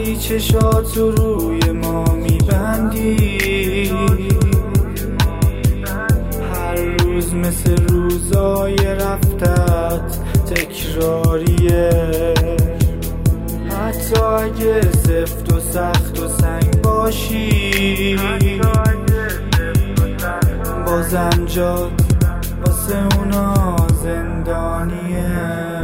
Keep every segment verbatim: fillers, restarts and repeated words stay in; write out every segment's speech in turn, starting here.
وقتی چشاتو روی ما میبندی، هر روز مثل روزای رفتت تکراریه. حتی اگه سفت و سخت و سنگ باشی، بازم جات واسه اونا زندانیه.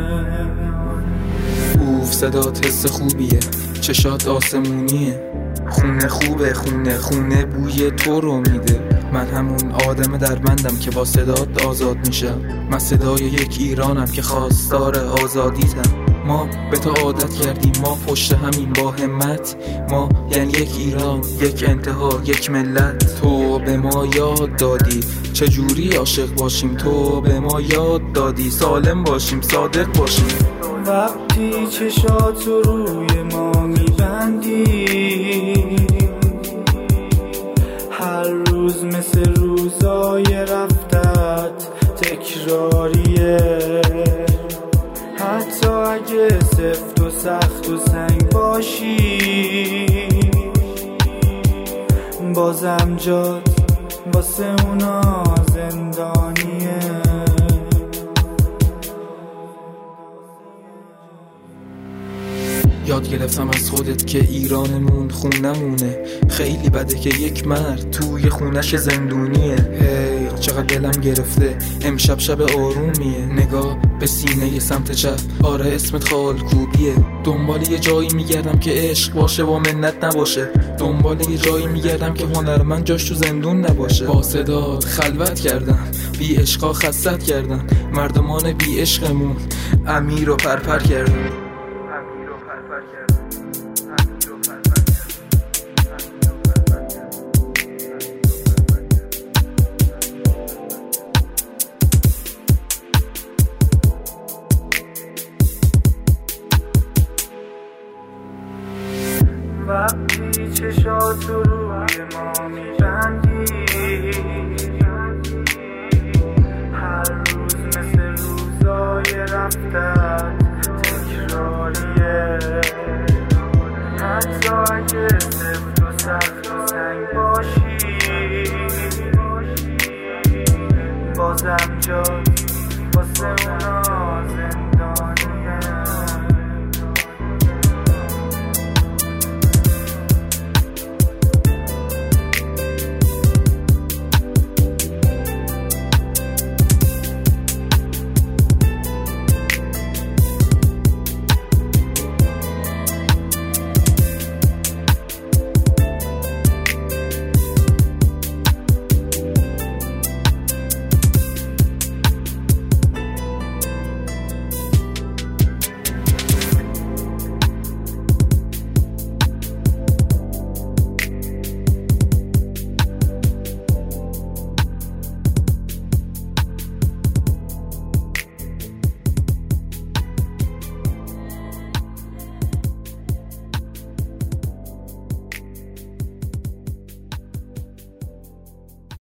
اوف صدات حس خوبیه، چشات آسمونیه، خونه خوبه، خونه خونه بوی تو رو میده. من همون آدم دربندم که با صدات آزاد میشم. من صدای یک ایرانم که خواستار آزادیتم. ما به تو عادت کردیم، ما پشت همین با همت. ما یعنی یک ایران، یک انتها، یک ملت. تو به ما یاد دادی چجوری عاشق باشیم، تو به ما یاد دادی سالم باشیم، صادق باشیم. وقتی چشاتو روی ما میبندی، هر روز مثل روزای رفتت تکراریه. حتی اگه سفت و سخت و سنگ باشی، بازم جات واسه اونا زندانیه. یاد گرفتم از خودت که ایرانمون خونمونه. خیلی بده که یک مرد توی خونش زندونیه. هی hey, چقدر دلم گرفته امشب شب آرومیه. نگاه به سینه سمت چپ، آره اسمت خالکوبیه. دنبال یه جایی میگردم که عشق باشه و منت نباشه. دنبال یه جایی میگردم که هنرمند جاش تو زندون نباشه. با صدات خلوت کردم، بی عشقا خستت کردم. مردمان بی عشقمون امیر و پرپر کردم. وقتی چشاتو روی ما میبندی، هر روز مثل روزای رفتت تکراریه. حتی اگه سفت و سخت و سنگ باشی، بازم جات واسه اونا